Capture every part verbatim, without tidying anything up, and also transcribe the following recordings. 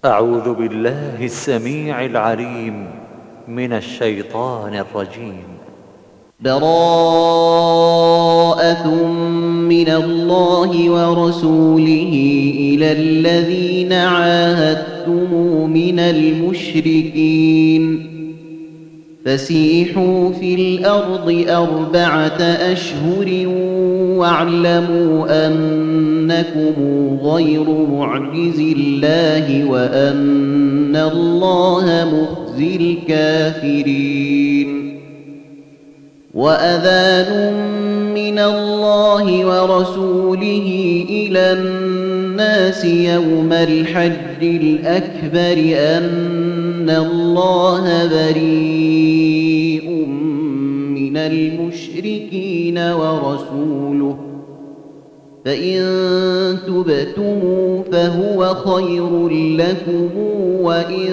أعوذ بالله السميع العليم من الشيطان الرجيم. براءة من الله ورسوله إلى الذين عاهدتم من المشركين فسيحوا في الأرض أربعة أشهر واعلموا أنكم غير معجز الله وأن الله مخزي الكافرين. وأذان من الله ورسوله إلى الناس يوم الحج الأكبر أن الله بريء من المشركين ورسوله فإن تبتم فهو خير لكم وإن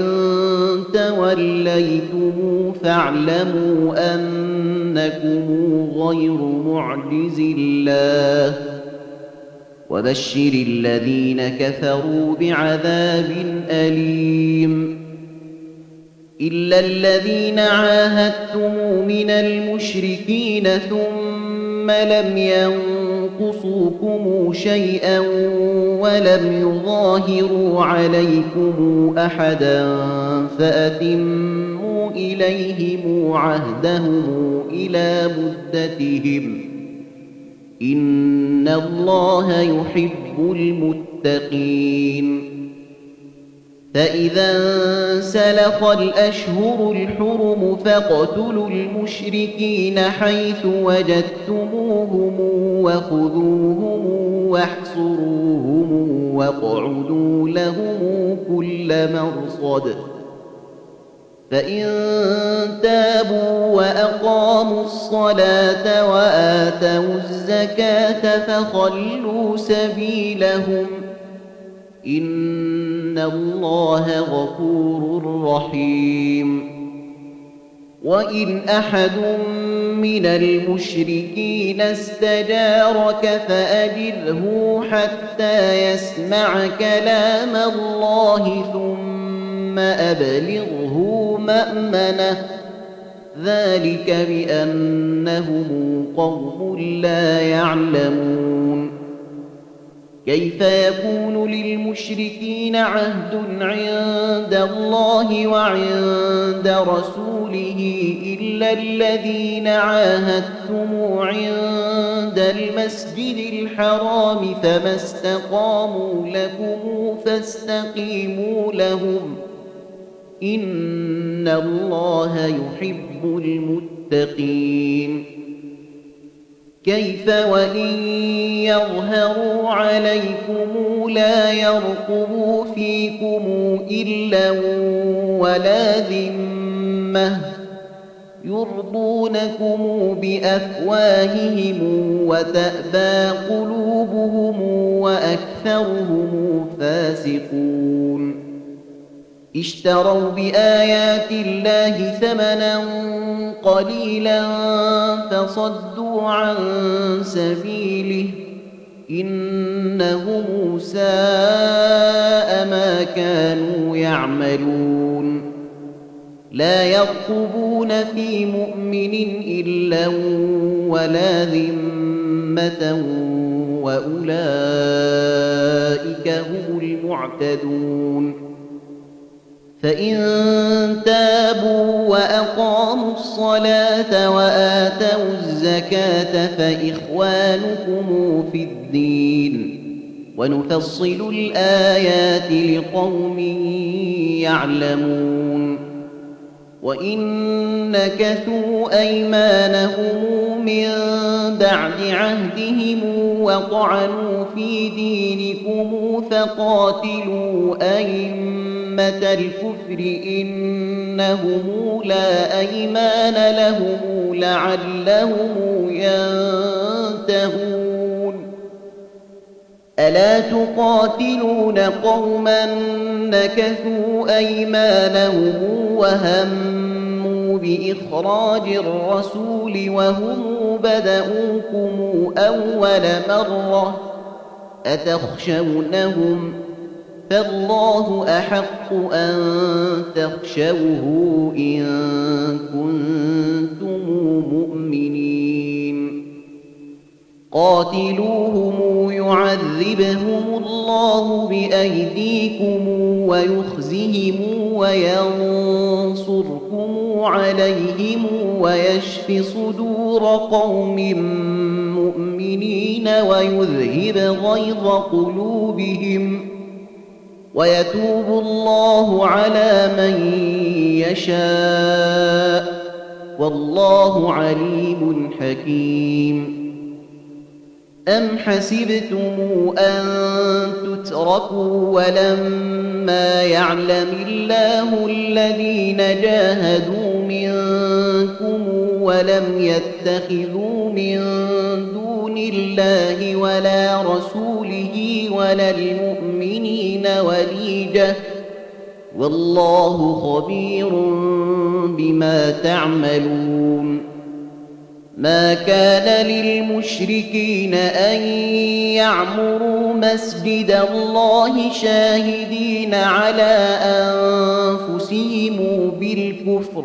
توليتم فاعلموا أنكم غير معجز الله وبشر الذين كفروا بعذاب أليم. إلا الذين عاهدتم من المشركين ثم لم ينقصوكم شيئا ولم يظاهروا عليكم أحدا فأتموا إليهم عهدهم إلى مدتهم إن الله يحب المتقين. فإذا انسلخ الأشهر الحرم فاقتلوا المشركين حيث وجدتموهم وخذوهم واحصروهم واقعدوا لهم كل مرصد فإن تابوا وأقاموا الصلاة وآتوا الزكاة فخلوا سبيلهم إن الله غفور رحيم. وإن أحد من المشركين استجارك فأجره حتى يسمع كلام الله ثم أبلغه مأمنه ذلك بأنهم قوم لا يعلمون. كيف يكون للمشركين عهد عند الله وعند رسوله إلا الذين عاهدتم عند المسجد الحرام فما استقاموا لكم فاستقيموا لهم إن الله يحب المتقين. كيف وإن يظهروا عليكم لا يرقبوا فيكم إلا ولا ذمة يرضونكم بأفواههم وتأبى قلوبهم وأكثرهم فاسقون. اشتروا بآيات الله ثمنا قليلا فصدوا عن سبيله إنهم ساء ما كانوا يعملون. لا يرقبون في مؤمن إلا ولا ذمة وأولئك هم المعتدون. فإن تابوا وأقاموا الصلاة وآتوا الزكاة فإخوانكم في الدين ونفصل الآيات لقوم يعلمون. وإن نكثوا أيمانهم من بعد عهدهم وطعنوا في دينكم فقاتلوا أئمة الكفر إنهم لا أيمان لهم لعلهم ينتهون. ألا تقاتلون قوما نكثوا أيمانهم وهموا بإخراج الرسول وهم بدؤوكم أول مرة أتخشونهم فالله أحق أن تخشوه إن كنتم مؤمنين قاتلوهم يعذبهم الله بأيديكم ويخزهم وينصركم عليهم ويشف صدور قوم مؤمنين ويذهب غيظ قلوبهم ويتوب الله على من يشاء والله عليم حكيم أم حسبتم أن تتركوا ولما يعلم الله الذين جاهدوا منكم ولم يتخذوا من دون الله ولا رسوله ولا المؤمنين وليجة والله خبير بما تعملون ما كان للمشركين أن يعمروا مسجد الله شاهدين على أنفسهم بالكفر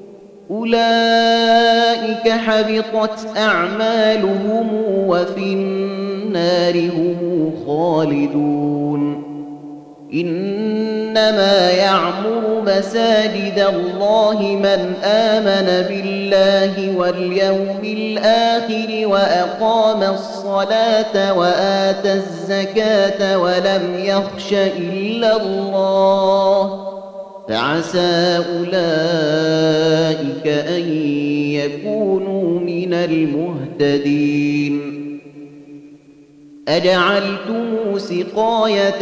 أولئك حبطت أعمالهم وفي النار هم خالدون إنما يعمر مساجد الله من آمن بالله واليوم الآخر وأقام الصلاة وآتى الزكاة ولم يخش إلا الله فعسى أولئك أن يكونوا من المهتدين أجعلتم سقاية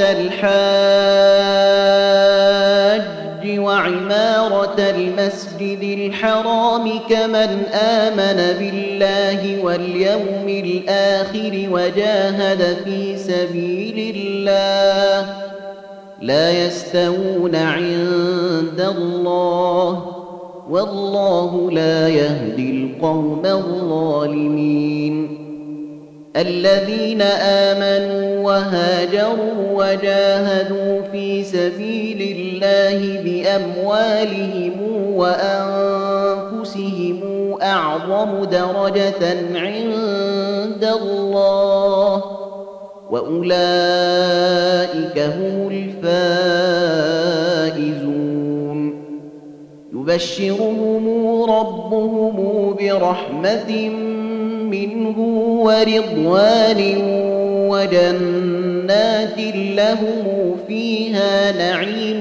الحاج وعمارة المسجد الحرام كمن آمن بالله واليوم الآخر وجاهد في سبيل الله لا يستوون عند الله والله لا يهدي القوم الظالمين الذين آمنوا وهاجروا وجاهدوا في سبيل الله بأموالهم وأنفسهم أعظم درجة عند الله وأولئك هم الفائزون يبشرهم ربهم برحمة منه ورضوان وجنات لهم فيها نعيم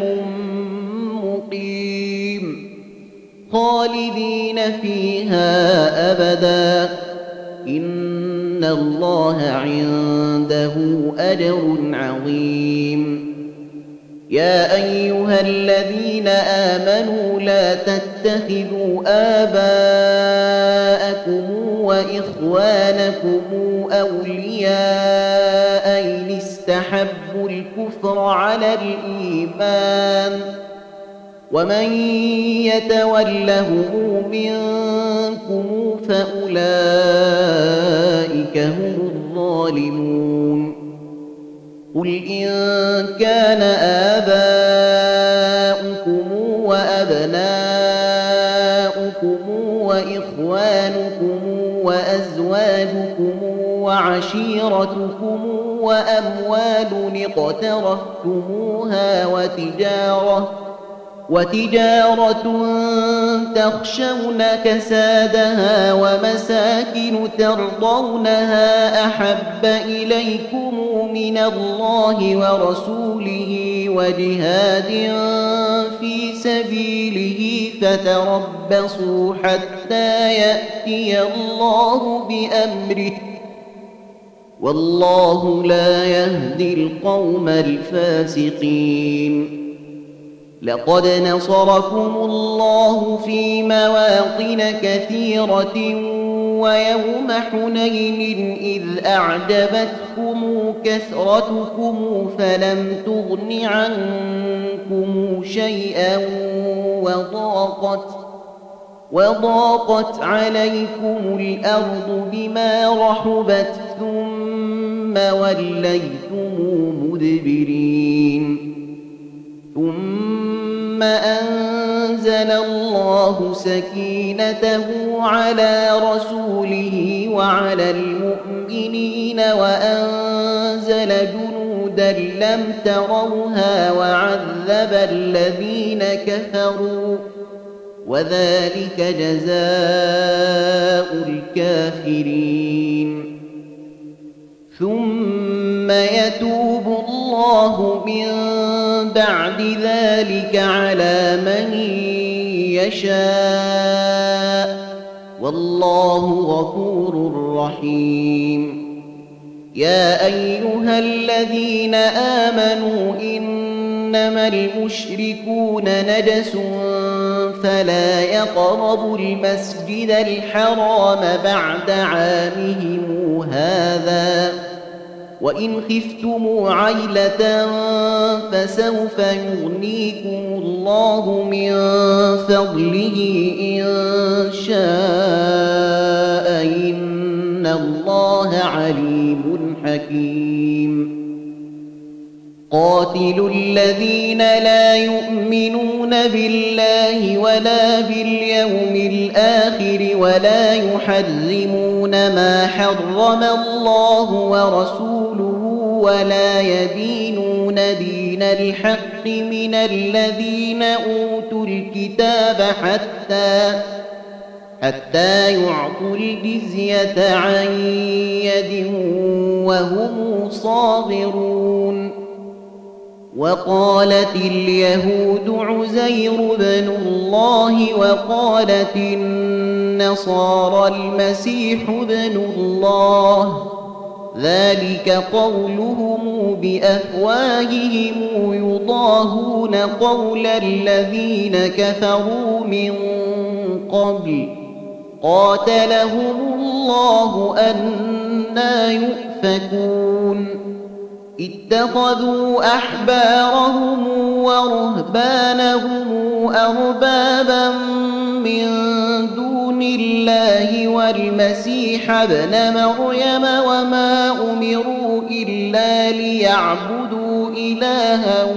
مقيم خالدين فيها أبدا إن الله عنده أجر عظيم يا أيها الذين آمنوا لا تتخذوا آباءكم وإخوانكم أولياء إن استحبوا الكفر على الإيمان ومن يتولهم منكم فأولئك هم الظالمون قل إن كان آباؤكم وأبناؤكم وإخوانكم وأزواجكم وعشيرتكم وأموال اقترفتموها وتجارة وتجارة تخشون كسادها ومساكن ترضونها أحب إليكم من الله ورسوله وجهاد في سبيله فتربصوا حتى يأتي الله بأمره والله لا يهدي القوم الفاسقين لقد نصركم الله في مواطن كثيرة ويوم حنين إذ أعجبتكم كثرتكم فلم تغن عنكم شيئا وضاقت وضاقت عليكم الأرض بما رحبت ثم وليتم مدبرين ثم أنزل الله سكينته على رسوله وعلى المؤمنين وأنزل جنودا لم تروها وعذب الذين كفروا وذلك جزاء الكافرين. ثم يتوب الله من بعد ذلك على من يشاء والله غفور رحيم. يا أيها الذين آمنوا إنما المشركون نجس فلا يقربوا المسجد الحرام بعد عامهم هذا وإن خفتم عيلة فسوف يغنيكم الله من فضله إن شاء إن الله عليم حكيم. قاتلوا الذين لا يؤمنون بالله ولا باليوم الآخر ولا يحرمون ما حرم الله ورسوله ولا يدينون دين الحق من الذين أوتوا الكتاب حتى حتى يعطوا الجزية عن يد وهم صاغرون. وقالت اليهود عزير بن الله وقالت النصارى المسيح بن الله ذلك قولهم بأفواههم يضاهون قول الذين كفروا من قبل قاتلهم الله أنى يؤفكون. اتخذوا أحبارهم ورهبانهم أربابا من دون الله والمسيح ابن مريم وما أمروا إلا ليعبدوا إلها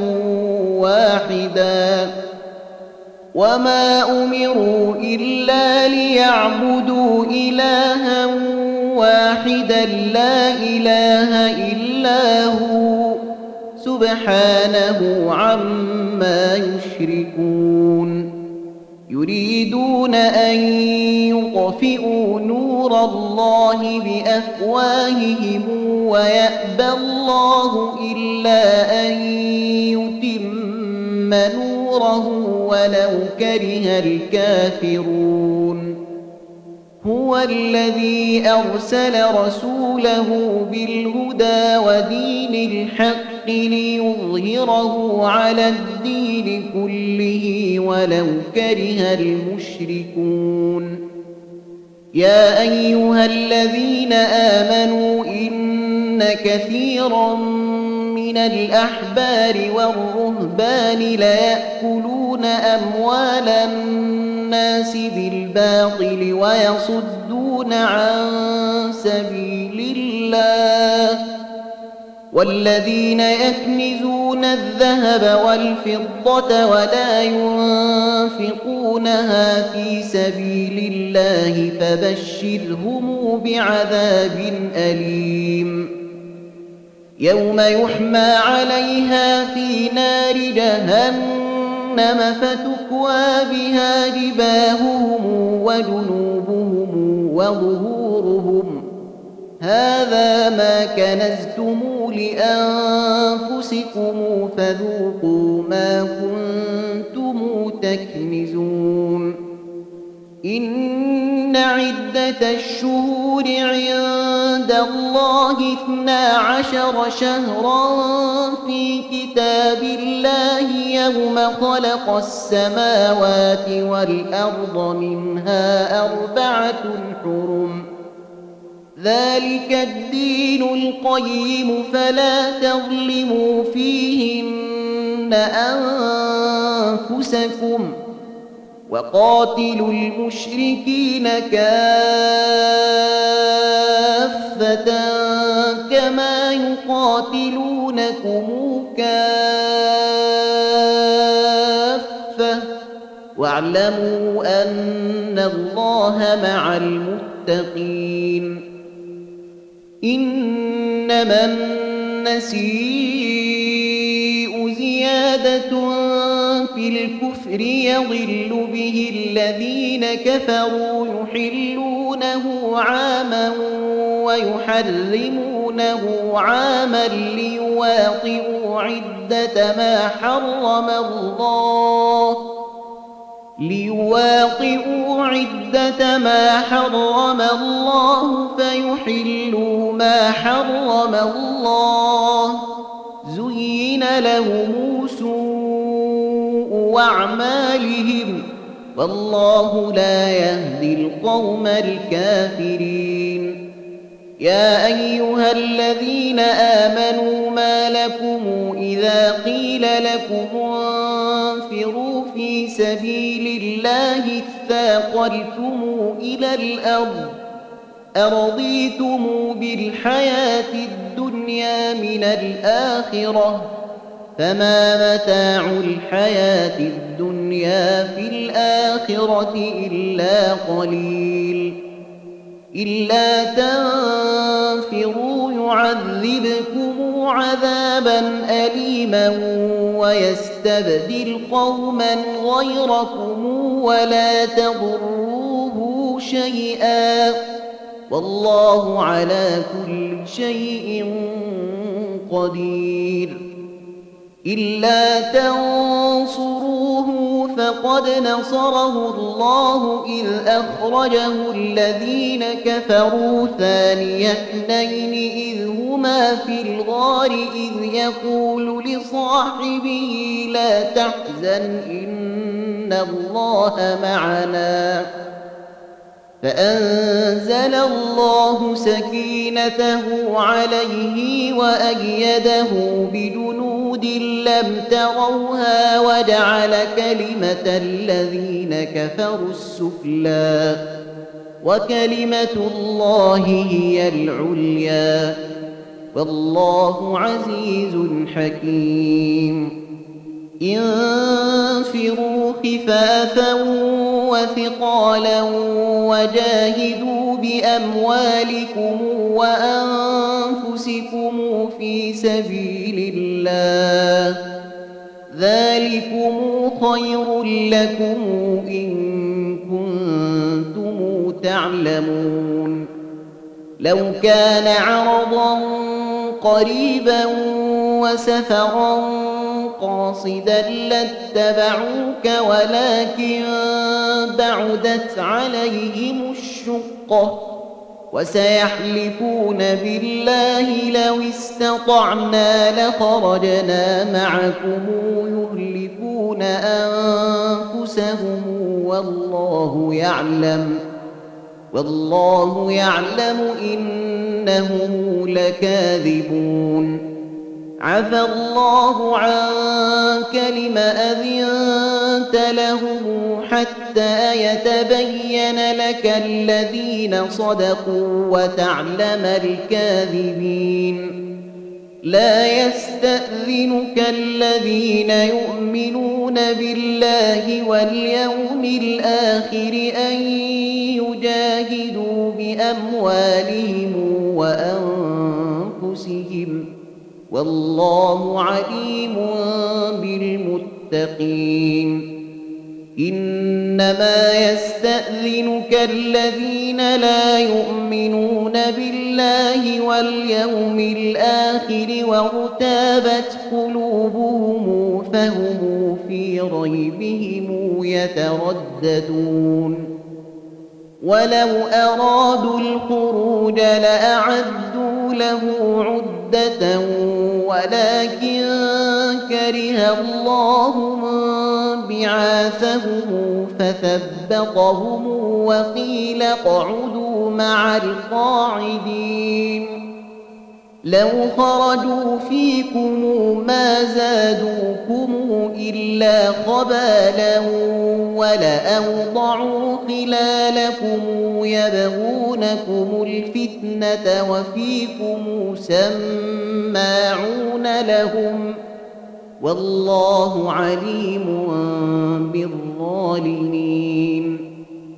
واحدا وما أمروا إلا ليعبدوا إلها واحدا لا إله إلا هو سبحانه عما يشركون. يريدون أن يطفئوا نور الله بأفواههم ويأبى الله إلا أن يتم نوره ولو كره الكافرون. هو الذي أرسل رسوله بالهدى ودين الحق ليظهره على الدين كله ولو كره المشركون. يا أيها الذين آمنوا إن كثيرا من الأحبار والرهبان ليأكلون أموال الناس بالباطل ويصدون عن سبيل الله والذين يكنزون الذهب والفضة ولا ينفقونها في سبيل الله فبشرهم بعذاب أليم. يوم يحمى عليها في نار جهنم فتكوى بها جباههم وجنوبهم وظهورهم هذا ما كنزتم لأنفسكم فذوقوا ما كنتم تكنزون. إن عدة الشهور عند الله اثنا عشر شهرا في كتاب الله يوم خلق السماوات والأرض منها أربعة حرم ذلك الدين القيم فلا تظلموا فيهن أنفسكم وقاتلوا المشركين كافة كما يقاتلونكم كافة كافة واعلموا أن الله مع المتقين إنما النسيء زيادة في الكفر يضل به الذين كفروا يحلونه عاما ويحرمونه عاما ليواطئوا عدة ما حرم الله ليواطئوا عدة ما حرم الله فيحلوا ما حرم الله زين لهم سوء أعمالهم والله لا يهدي القوم الكافرين يا أيها الذين آمنوا ما لكم إذا قيل لكم انفروا في سبيل الله اثاقلتم إلى الأرض أرضيتم بالحياة الدنيا من الآخرة فما متاع الحياة الدنيا في الآخرة إلا قليل إلا تنفروا يعذبكم عذابا أليما ويستبدل قوما غيركم ولا تضروه شيئا والله على كل شيء قدير إلا تنصروه فقد نصره الله إذ أخرجه الذين كفروا ثاني اثنين إذ هما في الغار إذ يقول لصاحبه لا تحزن إن الله معنا فأنزل الله سكينته عليه وأيده بجنود لم تروها وجعل كلمة الذين كفروا السفلى وكلمة الله هي العليا والله عزيز حكيم انفروا خفافا وثقالا وجاهدوا بأموالكم وأنفسكم في سبيل الله ذلكم خير لكم إن كنتم تعلمون لو كان عرضا قريبا وسفرا قاصدا لاتبعوك ولكن بعدت عليهم الشقة وسيحلفون بالله لو استطعنا لخرجنا معكم يهلكون أنفسهم والله يعلم والله يعلم إنهم لكاذبون عفى الله عنك لم أذنت لهم حتى يتبين لك الذين صدقوا وتعلم الكاذبين لا يستأذنك الذين يؤمنون بالله واليوم الآخر أن يجاهدوا بأموالهم وأنفسهم والله عليم بالمتقين إنما يستأذنك الذين لا يؤمنون بالله واليوم الآخر وارتابت قلوبهم فهم في ريبهم يترددون ولو أرادوا الخروج لأعدوا له عدة ولكن كره الله بعاثهم فثبطهم وقيل اقعدوا مع القاعدين لو خرجوا فيكم ما زادوكم إلا خبالا ولأوضعوا خلالكم يبغونكم الفتنة وفيكم سماعون لهم والله عليم بالظالمين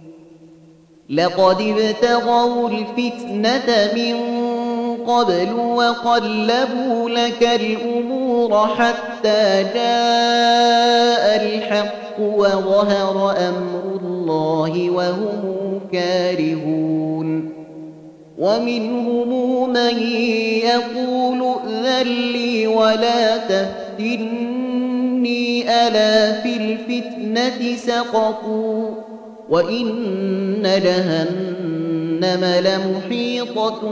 لقد ابتغوا الفتنة من قبل وقلبوا لك الأمور حتى جاء الحق وظهر أمر الله وهم كارهون ومنهم من يقول ائذن لي ولا تفتني ألا في الفتنة سقطوا وإن جهنم لمحيطة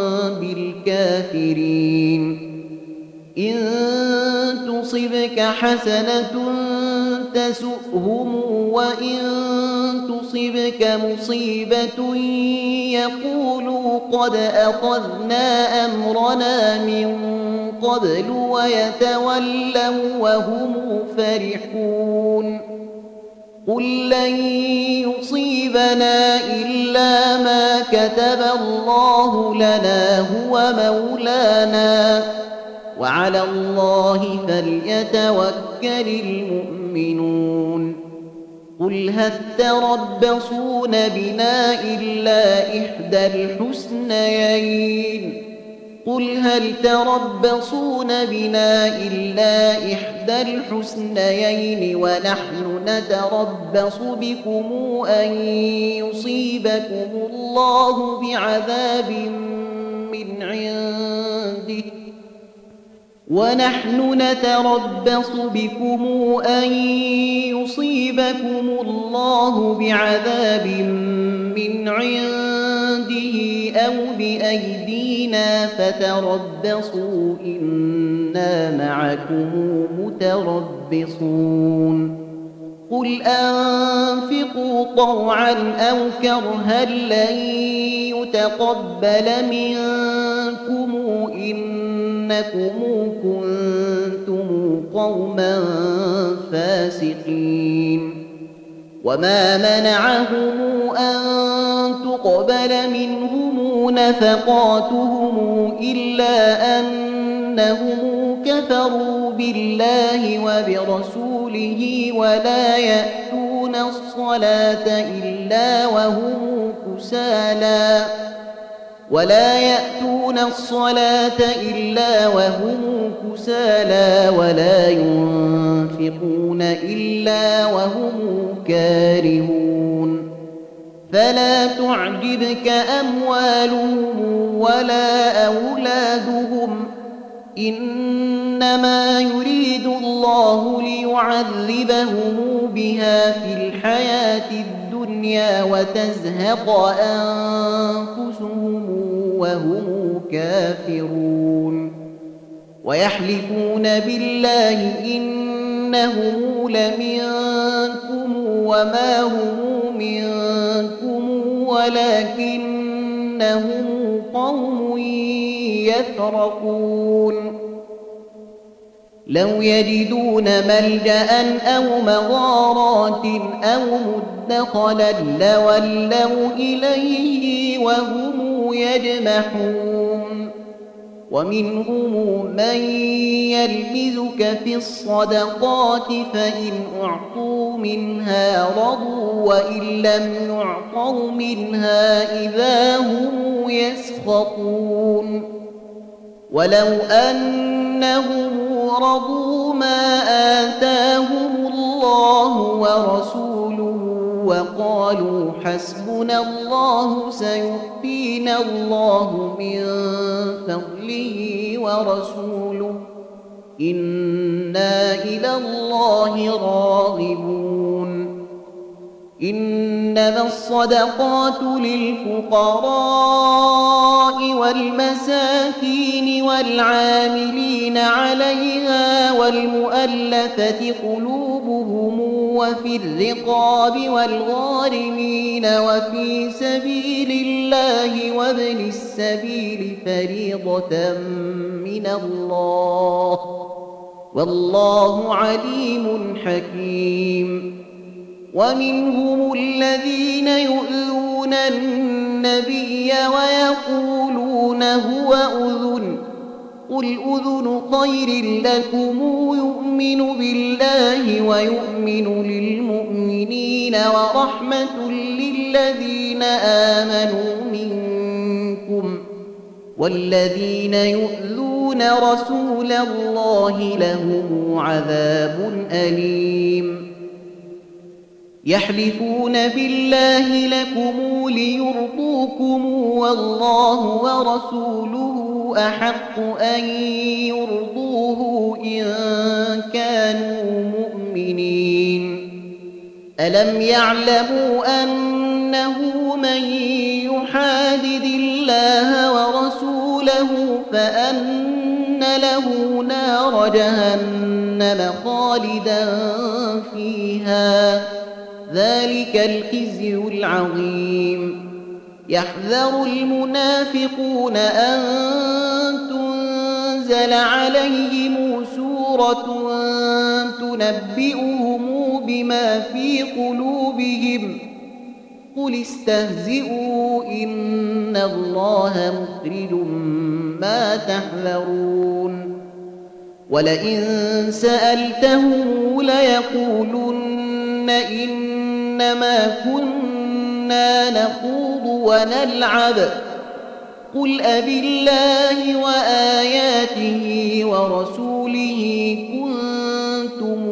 بالكافرين إن تصبك حسنة تسؤهم وإن تصبك مصيبة يقولوا قد أخذنا أمرنا من قبل ويتولوا وهم فرحون قل لن يصيبنا إلا ما كتب الله لنا هو مولانا وعلى الله فليتوكل المؤمنون قل هل تربصون بنا إلا إحدى الحسنيين قل هل تربصون بنا إلا إحدى الحسنيين ونحن نتربص بكم أن يصيبكم الله بعذاب من عنده ونحن نتربص بكم أن يصيبكم الله بعذاب من عنده أو بأيدينا فتربصوا إنا معكم متربصون قل أنفقوا طوعا أو كرها لن يتقبل منكم إنكم كنتم قوما فاسقين وما منعهم أن تقبل منهم نفقاتهم إلا أنهم كفروا بالله وبرسوله ولا يأتون الصلاة إلا وهم كسالى ولا يأتون الصلاة إلا وهم كسالى ولا ينفقون إلا وهم كارهون فلا تعجبك أموالهم ولا أولادهم إنما يريد الله ليعذبهم بها في الحياة الدنيا وتزهق أنفسهم وهم كافرون ويحلفون بالله إنهم لمنكم وما هم منكم ولكنهم قوم يفرقون لو يجدون ملجأ أو مغارات أو مدخلا لولوا إليه وهم يجمحون ومنهم من يلمزك في الصدقات فإن أعطوا منها رضوا وإن لم يعطوا منها إذا هم يسخطون ولو أنهم رضوا ما آتاهم الله ورسوله وقالوا حسبنا الله سيؤتينا الله من فضله ورسوله إنا إلى الله راغبون إنما الصدقات للفقراء والمساكين والعاملين عليها والمؤلفة قلوبهم وفي الرقاب والغارمين وفي سبيل الله وابن السبيل فريضة من الله والله عليم حكيم ومنهم الذين يؤذون النبي ويقولون هو أذن قل أذن خير لكم يؤمن بالله ويؤمن للمؤمنين ورحمة للذين آمنوا منكم والذين يؤذون رسول الله لهم عذاب أليم يحلفون بالله لكم ليرضوكم والله ورسوله أحق أن يرضوه إن كانوا مؤمنين ألم يعلموا أنه من يحادد الله ورسوله فأن له نار جهنم خالدا فيها ذلك الخزي العظيم يحذر المنافقون أن تنزل عليهم سورة تنبئهم بما في قلوبهم قل استهزئوا إن الله مخرج ما تحذرون ولئن سألتهم ليقولن إنما كنا نخوض ونلعب قل أبالله وآياته ورسوله كنتم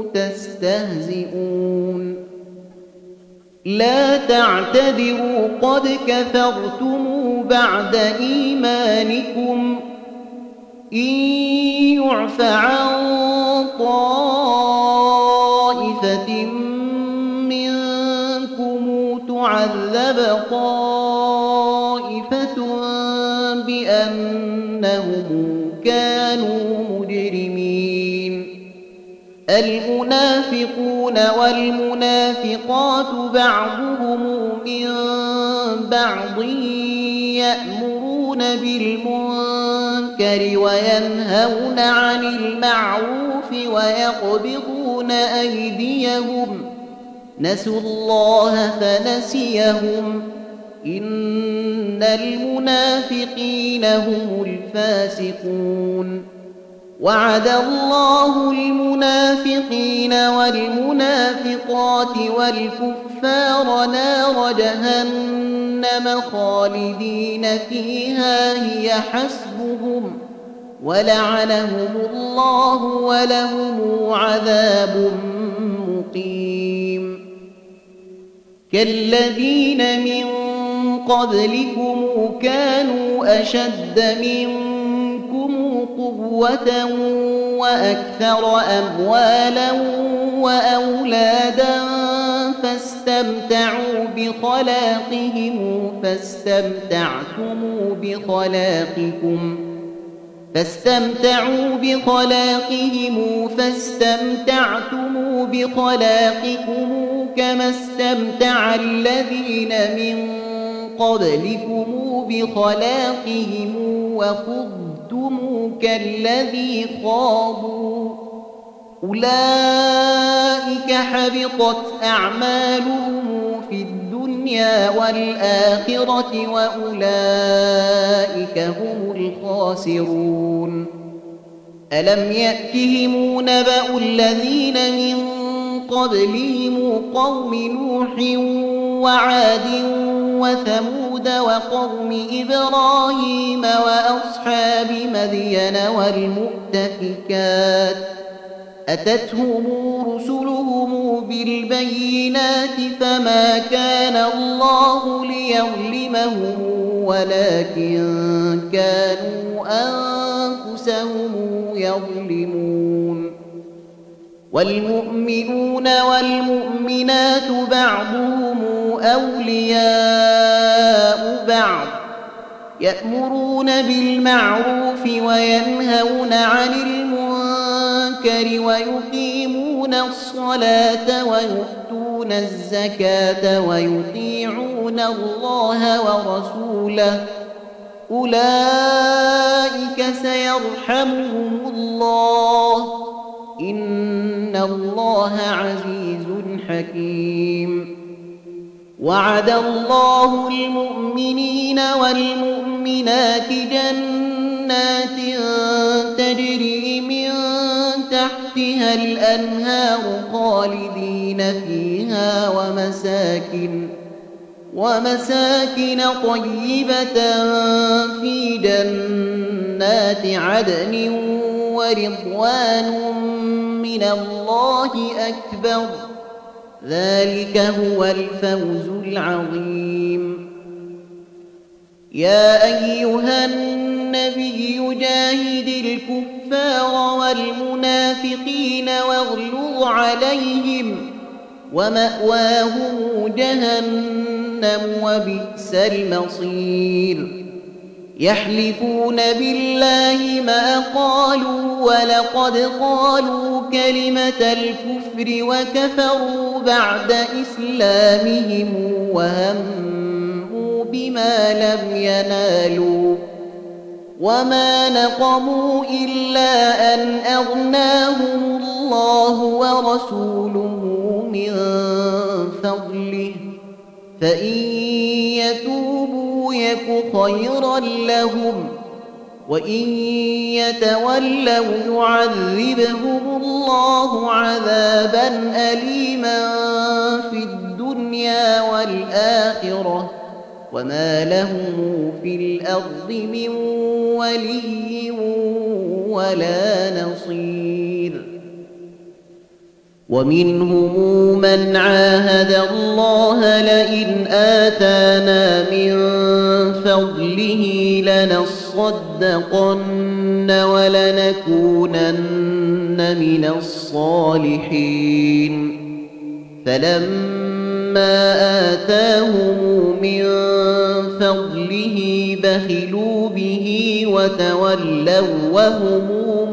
تستهزئون لا تعتذروا قد كفرتم بعد إيمانكم إن يعف عن طائفة منكم تعذب طائفة بأنهم كانوا مجرمين المنافقون والمنافقات بعضهم من بعض يأمرون بالمنكر وينهون عن المعروف ويقبضون أيديهم نسوا الله فنسيهم إن المنافقين هم الفاسقون وعد الله المنافقين والمنافقات والكفار نار جهنم خالدين فيها هي حسبهم ولعنهم الله ولهم عذاب مقيم كالذين من قبلكم كانوا أشد منكم قوة وأكثر أموالا وأولادا فاستمتعوا بخلاقهم فاستمتعتم بخلاقكم فاستمتعوا بخلاقهم فاستمتعتم بخلاقكم كما استمتع الذين من قبلكم بخلاقهم وخضتم كالذي خاضوا أولئك حبطت أعمالهم في الدنيا والآخرة وأولئك هم الخاسرون ألم يأتهم نبأ الذين من قبلهم قوم نوح وعاد وثمود وقوم إبراهيم وأصحاب مدين والمؤتفكات أتتهم رسلهم بالبينات فما كان الله ليظلمهم ولكن كانوا أنفسهم يظلمون والمؤمنون والمؤمنات بعضهم أولياء بعض يأمرون بالمعروف وينهون عن المنكر ويقيمون الصلاة ويؤتون الزكاة ويطيعون الله ورسوله أولئك سيرحمهم الله إن الله عزيز حكيم وعد الله المؤمنين والمؤمنات جنات جنات تجري من تحتها الأنهار خالدين فيها ومساكن ومساكن طيبة في جنات عدن ورضوان من الله أكبر ذلك هو الفوز العظيم. يا أيها النبي جاهد الكفار والمنافقين واغلظ عليهم ومأواهم جهنم وبئس المصير. يحلفون بالله ما قالوا ولقد قالوا كلمة الكفر وكفروا بعد إسلامهم وهموا بما لم ينالوا وما نقموا إلا أن أغناهم الله ورسوله من فضله فإن يتوبوا يك خيرا لهم وإن يتولوا يعذبهم الله عذابا أليما في الدنيا والآخرة وما لهم في الأرض من ولي ولا نصير. ومنهم من عاهد الله لئن آتانا من فضله لنصدقن ولنكونن من الصالحين فلما آتاهم من فضله بخلوا به وتولوا وهم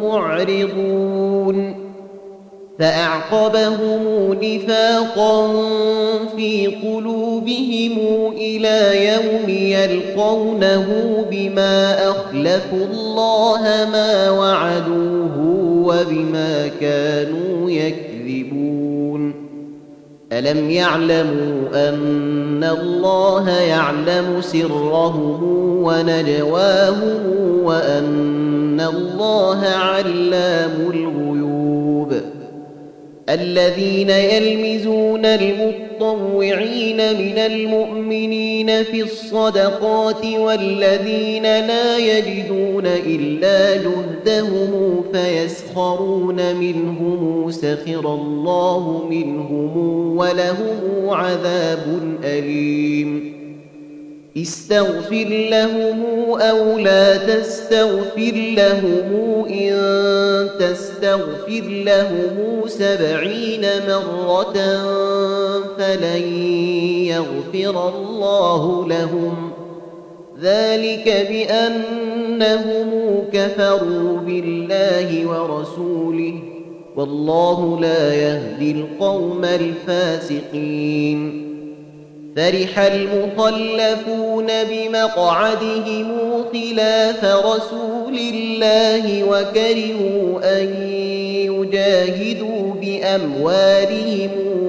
معرضون فأعقبهم نفاقا في قلوبهم إلى يوم يلقونه بما أخلفوا الله ما وعدوه وبما كانوا يكذبون. ألم يعلموا أن الله يعلم سرهم ونجواهم وأن الله علام الغيوب. الذين يلمزون المطوعين من المؤمنين في الصدقات والذين لا يجدون إلا جهدهم فيسخرون منهم سخر الله منهم ولهم عذاب أليم. استغفر لهم أو لا تستغفر لهم إن تستغفر لهم سبعين مرة فلن يغفر الله لهم ذلك بأنهم كفروا بالله ورسوله والله لا يهدي القوم الفاسقين. فرح المخلفون بمقعدهم خلاف رسول الله وكرهوا أن يجاهدوا بأموالهم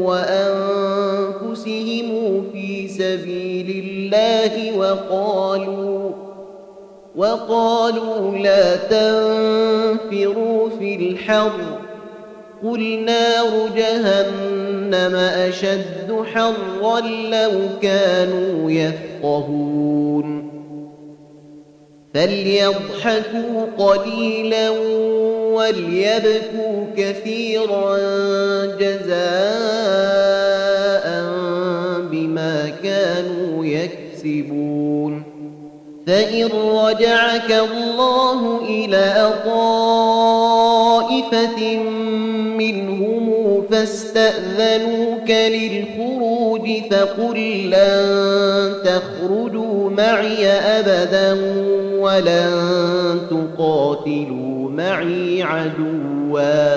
وأنفسهم في سبيل الله وقالوا وقالوا لا تنفروا في الحر قل نار جهنم أشد حرا لو كانوا يفقهون. فليضحكوا قليلا وليبكوا كثيرا جزاء بما كانوا يكسبون. فإن رجعك الله إلى طائفة منهم فاستأذنوك للخروج فقل لن تخرجوا معي أبدا ولن تقاتلوا معي عدوا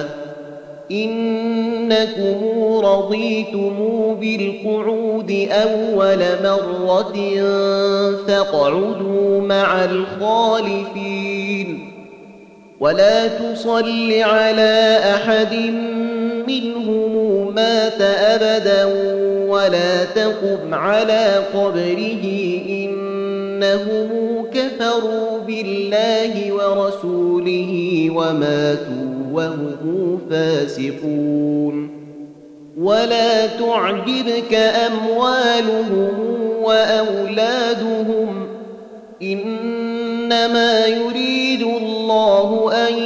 إنكم رضيتم بالقعود أول مرة فاقعدوا مع الخالفين ولا تصل على أحد منهم مات أبدا ولا تقم على قبره إنهم إنهم كفروا بالله ورسوله وماتوا وهم فاسقون ولا تعجبك أموالهم وأولادهم إنما يريد الله أن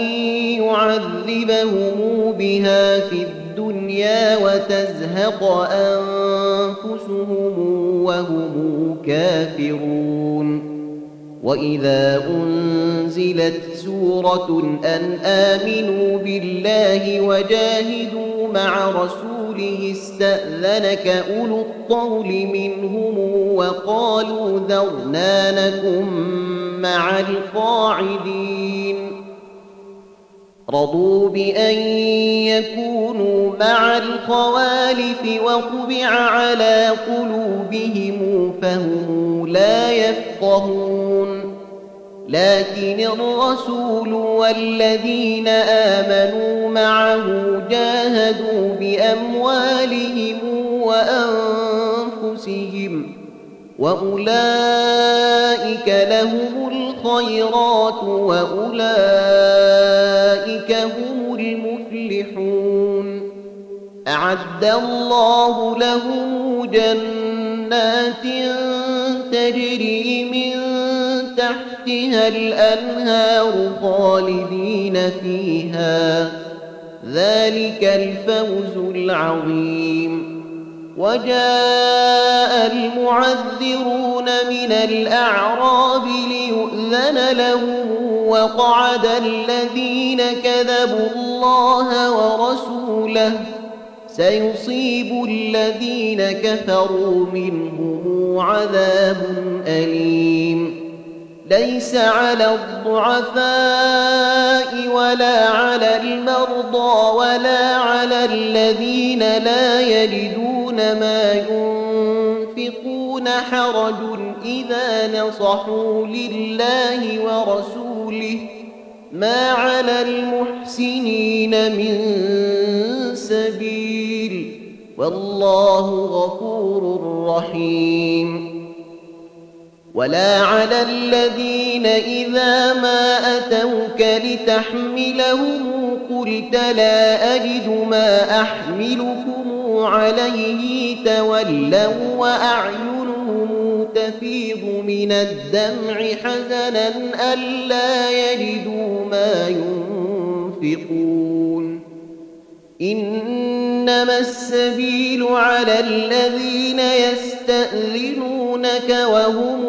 يعذبهم بها في الدنيا وتزهق أنفسهم وهم كافرون وإذا أنزلت سورة أن آمنوا بالله وجاهدوا مع رسوله استأذنك أولو الطول منهم وقالوا ذرنا نكن مع القاعدين رضوا بأن يكونوا مع الخوالف وطبع على قلوبهم فهم لا يفقهون لكن الرسول والذين آمنوا معه جاهدوا بأموالهم وأنفسهم وأولئك لهم الخيرات وأولئك هم المفلحون أعد الله لهم جنات تجري من تحتها الأنهار خالدين فيها ذلك الفوز العظيم وجاء المعذرون من الأعراب ليؤذن لهم وقعد الذين كذبوا الله ورسوله سيصيب الذين كفروا منهم عذاب أليم ليس على الضعفاء ولا على المرضى ولا على الذين لا يجدون ما ينفقون حرج إذا نصحوا لله ورسوله ما على المحسنين من سبيل والله غفور رحيم ولا على الذين إذا ما أتوك لتحملهم قلت لا أجد ما أحملكم عليه تولوا وأعينهم تفيض من الدمع حزنا ألا يجدوا ما ينفقون إنما السبيل على الذين يستأذنونك وهم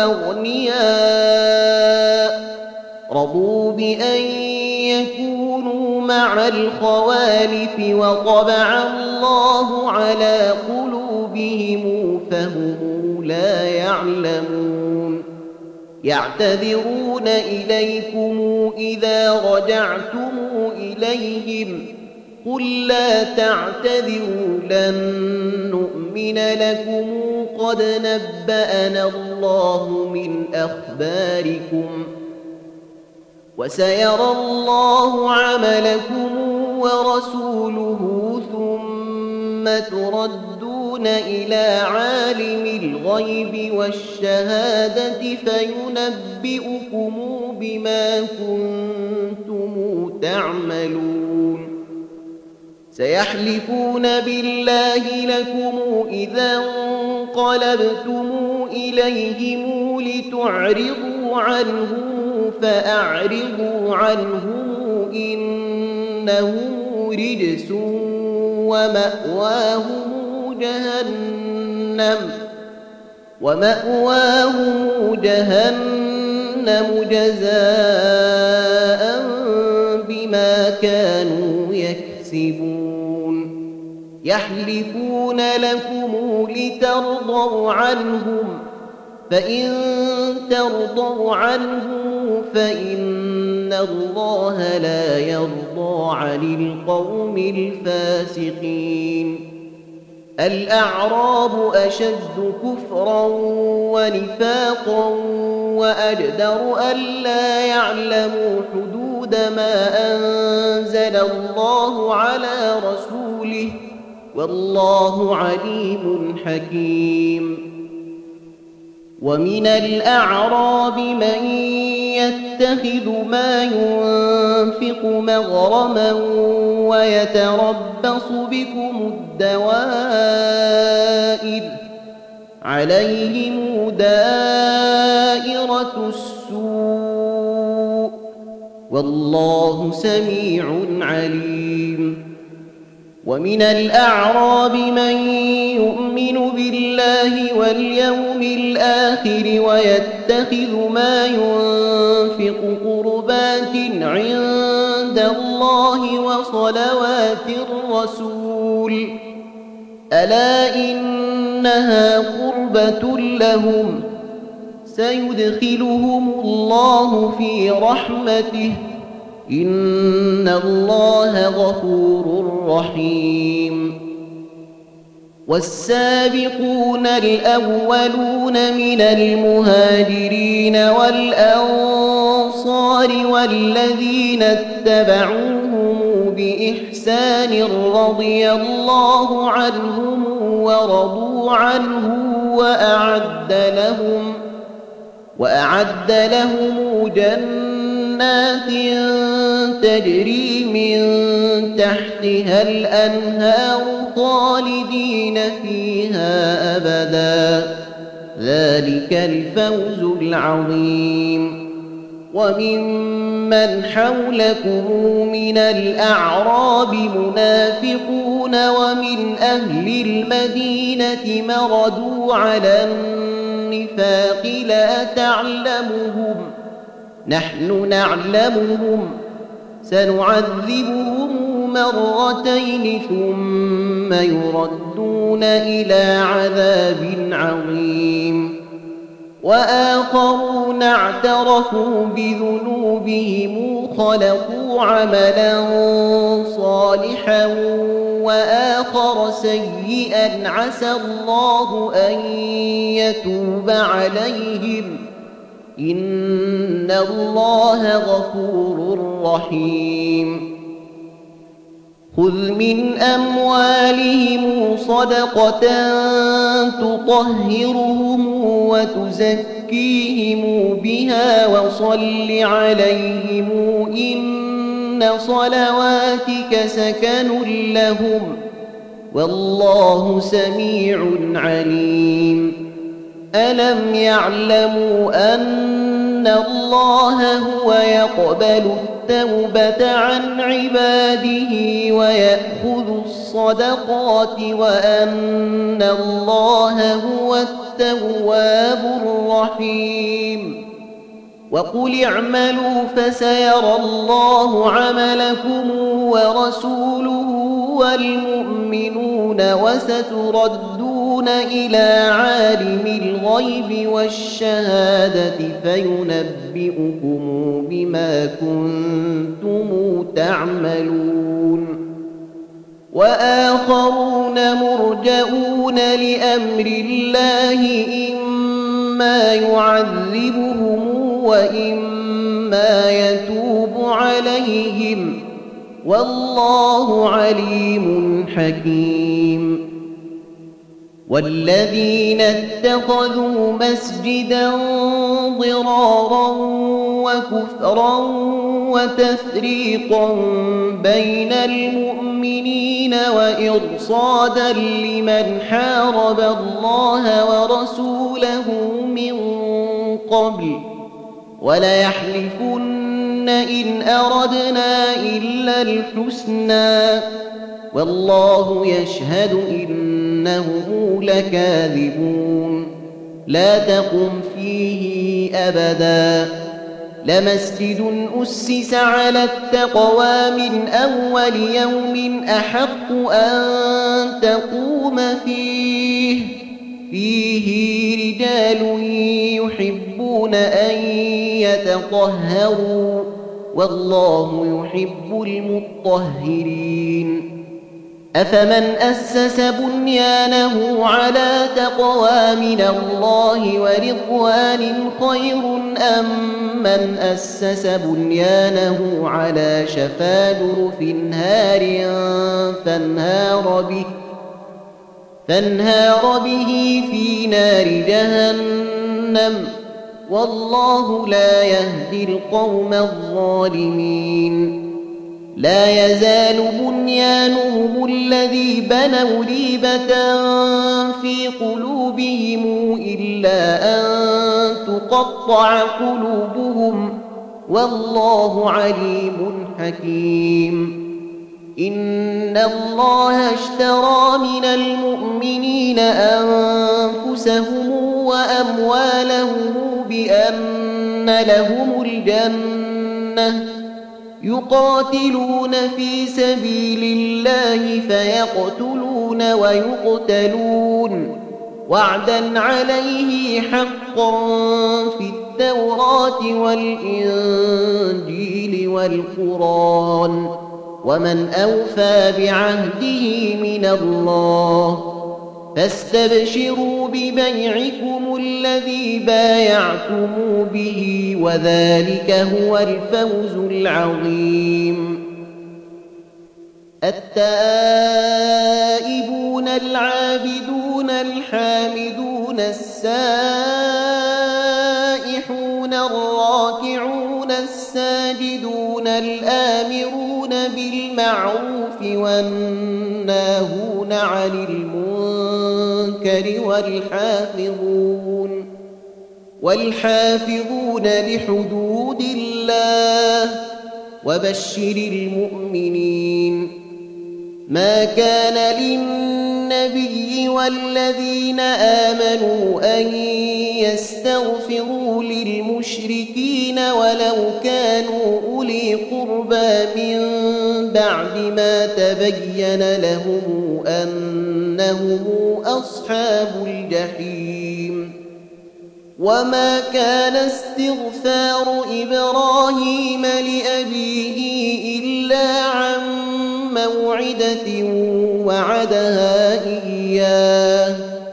أغنياء رضوا بأن يكونوا مع الخوالف وطبع الله على قلوبهم فهم لا يعلمون يعتذرون إليكم إذا رجعتم إليهم قل لا تعتذروا لن نؤمن لكم قد نبأنا الله من أخباركم وسيرى الله عملكم ورسوله ثم تردون إلى عالم الغيب والشهادة فينبئكم بما كنتم تعملون سيحلفون بالله لكم إذا انقلبتم إليهم لتعرضوا عنهم فأعرضوا عنهم إنهم رجس ومأواهم جهنم ومأواهم جهنم جزاء بما كانوا يكسبون يحلفون لكم لترضوا عنهم فإن ترضوا عنهم فإن الله لا يرضى عن القوم الفاسقين الأعراب أشد كفرا ونفاقا وأجدر ألا يعلموا حدود ما أنزل الله على رسوله والله عليم حكيم ومن الأعراب من يتخذ ما ينفق مغرما ويتربص بكم الدوائر عليهم دائرة السوء والله سميع عليم. ومن الأعراب من يؤمن بالله واليوم الآخر ويتخذ ما ينفق قربات عند الله وصلوات الرسول ألا إنها قربة لهم سيدخلهم الله في رحمته إن الله غفور رحيم. والسابقون الأولون من المهاجرين والأنصار والذين اتبعوهم بإحسان رضي الله عنهم ورضوا عنه وأعد لهم وأعد لهم جنات تجري من تحتها الأنهار خالدين فيها أبدا ذلك الفوز العظيم. وممن حولكم من الأعراب منافقون ومن أهل المدينة مردوا على النفاق لا تعلمهم نحن نعلمهم سنعذبهم مرتين ثم يردون إلى عذاب عظيم. وآخرون اعترفوا بذنوبهم خلقوا عملا صالحا وآخر سيئا عسى الله أن يتوب عليهم إن الله غفور رحيم. خذ من أموالهم صدقة تطهرهم وتزكيهم بها وصل عليهم إن صلواتك سكن لهم والله سميع عليم. ألم يعلموا أن الله هو يقبل التوبة عن عباده ويأخذ الصدقات وأن الله هو التواب الرحيم. وقل اعملوا فسيرى الله عملكم ورسوله والمؤمنون وستردون إلى عالم الغيب والشهادة فينبئكم بما كنتم تعملون. وآخرون مرجئون لأمر الله إما يعذبهم وإما يتوب عليهم والله عليم حكيم. والذين اتخذوا مسجدا ضرارا وكفرا وتفريقا بين المؤمنين وإرصادا لمن حارب الله ورسوله من قبل وليحلفن إن أردنا إلا الحسنى والله يشهد إنهم لكاذبون. لا تقم فيه أبدا لمسجد أسس على التقوى من أول يوم أحق أن تقوم فيه فيه رجال يحبون أن يتطهروا والله يحب المطهرين. أفمن أسس بنيانه على تقوى من الله ورضوان خير أم من أسس بنيانه على شفا جرف هار فانهار به فانهار به في نار جهنم جهنم والله لا يهدي القوم الظالمين لا يزال بنيانهم الذي بنوا ريبة في قلوبهم إلا أن تقطع قلوبهم والله عليم حكيم إن الله اشترى من المؤمنين أنفسهم وأموالهم بأن لهم الجنة يقاتلون في سبيل الله فيقتلون ويقتلون وعدا عليه حقا في التوراة والإنجيل والقرآن ومن أوفى بعهده من الله فاستبشروا ببيعكم الذي بايعتم به وذلك هو الفوز العظيم التائبون العابدون الحامدون السائحون الراكعون الساجدون الآمرون بالمعروف والناهون عن المنكر والحافظون والحافظون لحدود الله وبشر المؤمنين ما كان للنبي والذين آمنوا أن يستغفروا للمشركين ولو كانوا أولي قربى من بعد ما تبين لهم أنهم أصحاب الجحيم وما كان استغفار إبراهيم لأبيه إلا عن موعدة وعدها إياه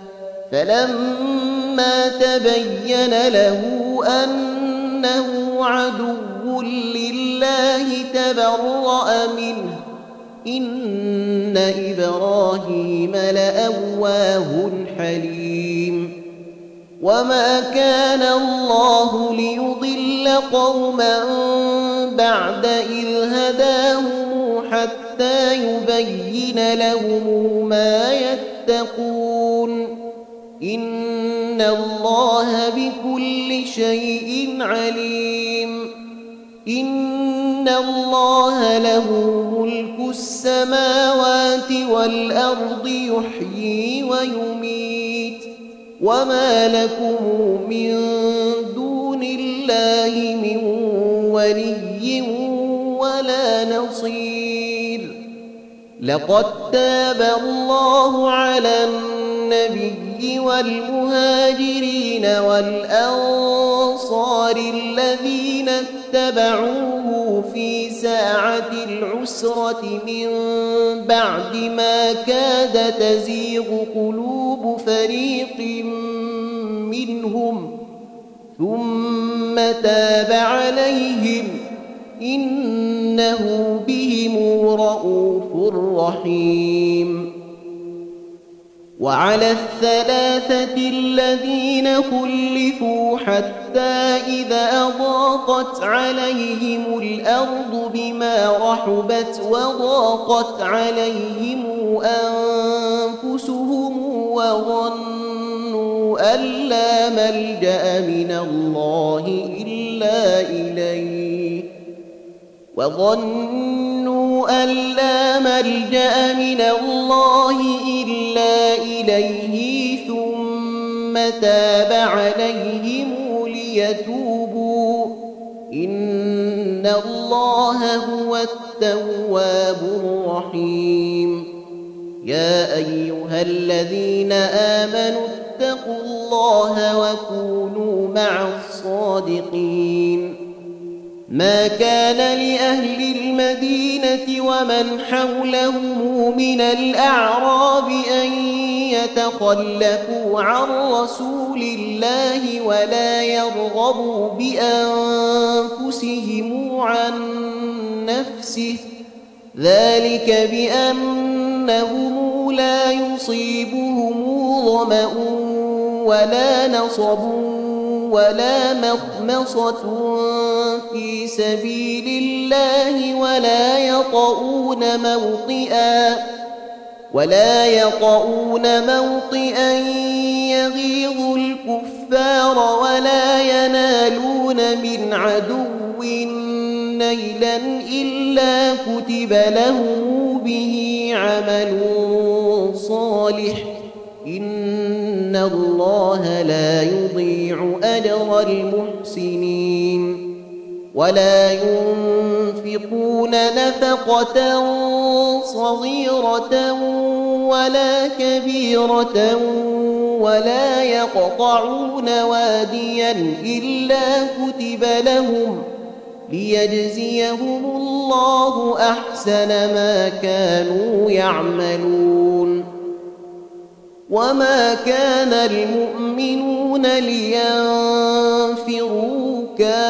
فلما تبين له أنه عدو لله تبرأ منه إن إبراهيم لأواه حليم وما كان الله ليضل قوما بعد إذ هداهم حتى يبين لهم ما يتقون إن الله بكل شيء عليم إن الله له ملك السماوات والأرض يحيي ويميت وما لكم من دون الله من ولي ولا نصير لقد تاب الله على النبي والمهاجرين والأنصار الذين اتبعوه في ساعة العسرة من بعد ما كاد تزيغ قلوب فريق منهم ثم تاب عليهم إنه بهم رءوف رحيم وعلى الثلاثة الذين خلفوا حتى إذا أضاقت عليهم الأرض بما رحبت وضاقت عليهم أنفسهم وظنوا أن لا ملجأ من الله إلا إليه وظنوا أن لا ملجأ من الله إلا إليه ثم تاب عليهم ليتوبوا إن الله هو التواب الرحيم يا أيها الذين آمنوا اتقوا الله وكونوا مع الصادقين ما كان لأهل المدينة ومن حولهم من الأعراب أن يتخلفوا عن رسول الله ولا يرغبوا بأنفسهم عن نفسه ذلك بأنهم لا يصيبهم ظمأ ولا نصب ولا مخمصة في سبيل الله ولا يطؤون موطئا ولا يطؤون موطئا يغيظ الكفار ولا ينالون من عدو نيلا إلا كتب لهم به عمل صالح إن الله لا يضيع أجر المحسنين ولا ينفقون نفقة صغيرة ولا كبيرة ولا يقطعون واديا إلا كتب لهم ليجزيهم الله أحسن ما كانوا يعملون وما كان المؤمنون لينفروا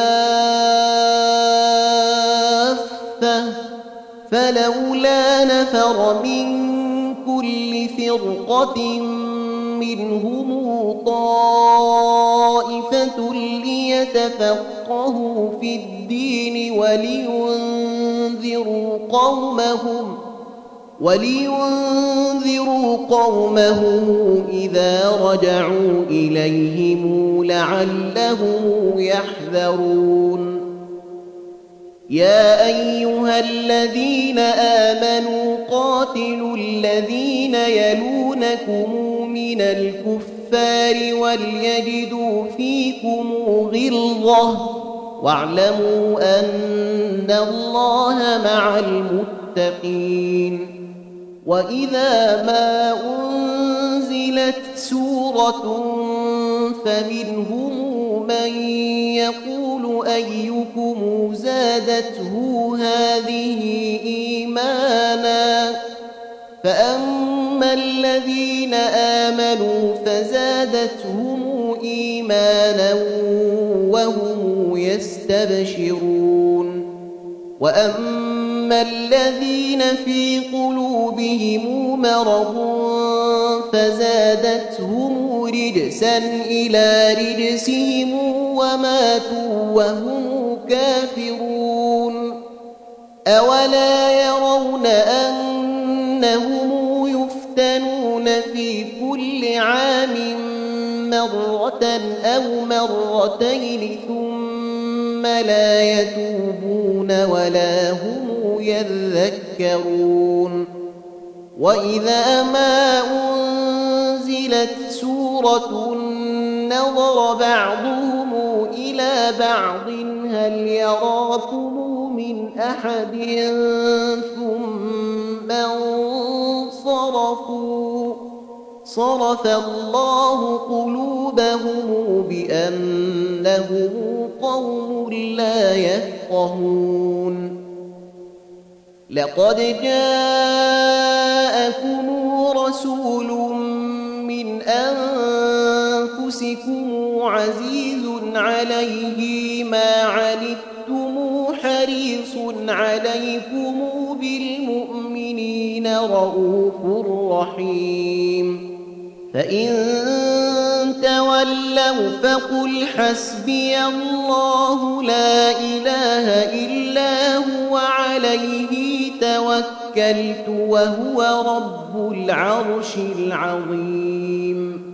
كافة فلولا نفر من كل فرقة منهم طائفة ليتفقهوا في الدين ولينذروا قومهم ولينذروا قومهم إذا رجعوا إليهم لعلهم يحذرون يا أيها الذين آمنوا قاتلوا الذين يلونكم من الكفار وليجدوا فيكم غلظة واعلموا أن الله مع المتقين وإذا ما أنزلت سورة فمنهم من يقول أيكم زادته هذه إيمانا فأما الذين آمنوا فزادتهم إيمانا وهم يستبشرون وأما الذين في قلوبهم مرض فزادتهم رجسا إلى رجسهم وماتوا وهم كافرون أولا يرون أنهم يفتنون في كل عام مرة أو مرتين ثم لا يتوبون ولا هم يذكرون وإذا ما أنزلت سورة نظر بعضهم إلى بعض هل يراكم من أحد ثم انصرفوا صرف الله قلوبهم بأنهم قوم لا يفقهون لقد جاءكم رسول من أنفسكم عزيز عليه ما عنتم حريص عليكم بالمؤمنين رؤوف رحيم فإن تولوا فقل حسبي الله لا إله إلا هو عليه توكلت وهو رب العرش العظيم